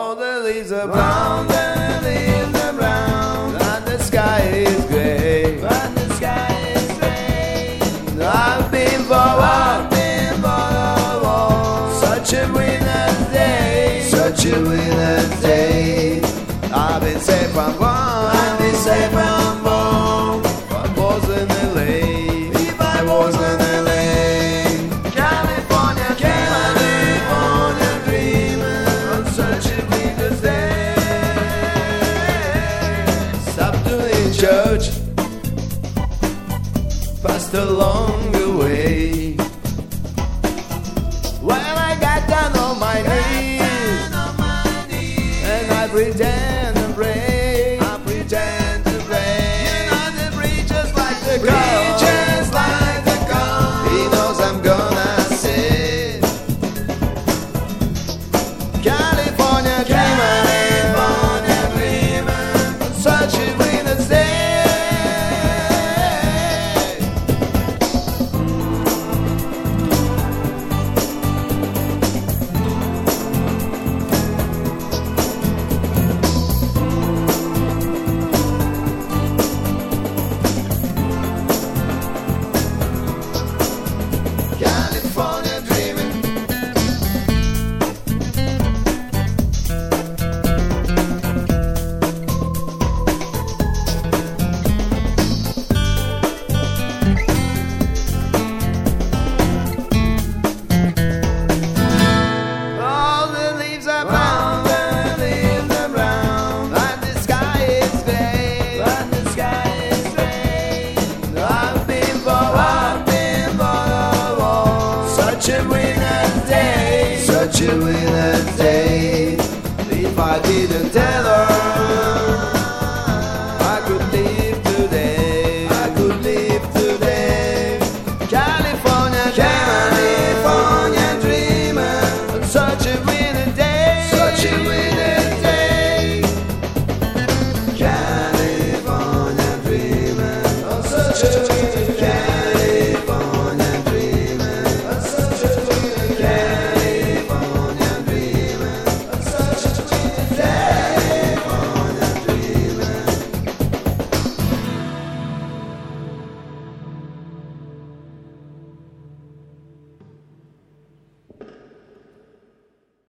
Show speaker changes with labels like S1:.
S1: All the leaves are brown, the leaves are brown, and the sky is grey, and the sky is grey. I've been for a walk, such a winter's day, such a winter's day. I've been safe and warm, I've been safe and warm. If I was in LA, if I was in LA, California, California dreaming on such a winter's day. Stop doing church, passed along